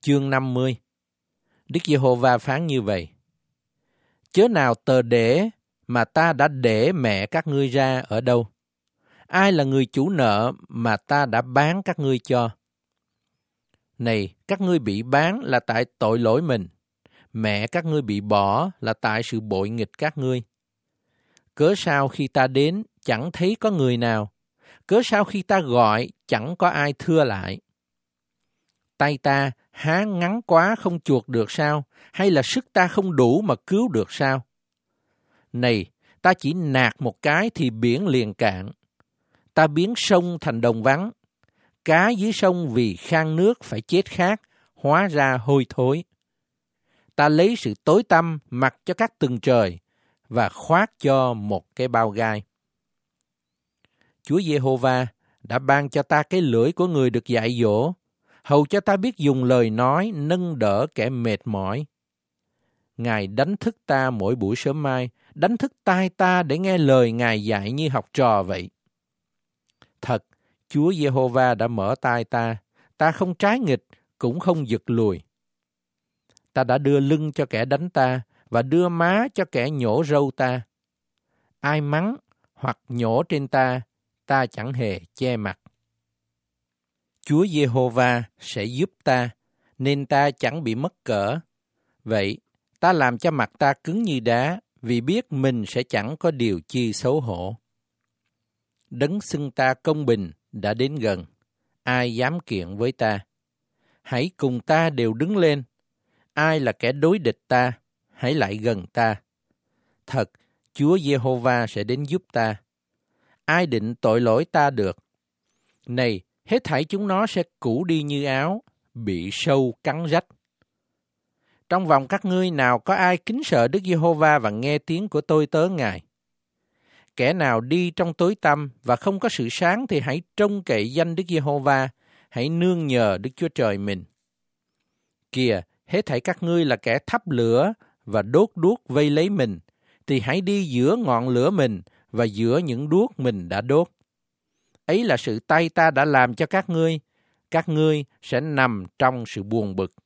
Chương 50. Đức Giê-hô-va phán như vậy: Chớ nào tờ để mà ta đã để mẹ các ngươi ra ở đâu? Ai là người chủ nợ mà ta đã bán các ngươi cho? Này, các ngươi bị bán là tại tội lỗi mình. Mẹ các ngươi bị bỏ là tại sự bội nghịch các ngươi. Cớ sao khi ta đến chẳng thấy có người nào? Cớ sao khi ta gọi chẳng có ai thưa lại? Tay ta há ngắn quá không chuộc được sao? Hay là sức ta không đủ mà cứu được sao? Này, ta chỉ nạt một cái thì biển liền cạn. Ta biến sông thành đồng vắng. Cá dưới sông vì khan nước phải chết khát, hóa ra hôi thối. Ta lấy sự tối tăm mặc cho các tầng trời và khoác cho một cái bao gai. Chúa Giê-hô-va đã ban cho ta cái lưỡi của người được dạy dỗ, hầu cho ta biết dùng lời nói nâng đỡ kẻ mệt mỏi. Ngài đánh thức ta mỗi buổi sớm mai, đánh thức tai ta để nghe lời Ngài dạy như học trò vậy. Thật, Chúa Giê-hô-va đã mở tai ta không trái nghịch, cũng không giật lùi. Ta đã đưa lưng cho kẻ đánh ta, và đưa má cho kẻ nhổ râu ta. Ai mắng hoặc nhổ trên ta chẳng hề che mặt. Chúa Giê-hô-va sẽ giúp ta, nên ta chẳng bị mất cỡ. Vậy, ta làm cho mặt ta cứng như đá, vì biết mình sẽ chẳng có điều chi xấu hổ. Đấng xưng ta công bình đã đến gần, ai dám kiện với ta? Hãy cùng ta đều đứng lên. Ai là kẻ đối địch ta? Hãy lại gần ta. Thật, Chúa Giê-hô-va sẽ đến giúp ta. Ai định tội lỗi ta được? Này, hết thảy chúng nó sẽ cũ đi như áo, bị sâu cắn rách. Trong vòng các ngươi nào có ai kính sợ Đức Giê-hô-va và nghe tiếng của tôi tớ Ngài? Kẻ nào đi trong tối tăm và không có sự sáng thì hãy trông cậy danh Đức Giê-hô-va, hãy nương nhờ Đức Chúa Trời mình. Kìa, hết thảy các ngươi là kẻ thắp lửa và đốt đuốc vây lấy mình, thì hãy đi giữa ngọn lửa mình và giữa những đuốc mình đã đốt. Ấy là sự tay ta đã làm cho các ngươi sẽ nằm trong sự buồn bực.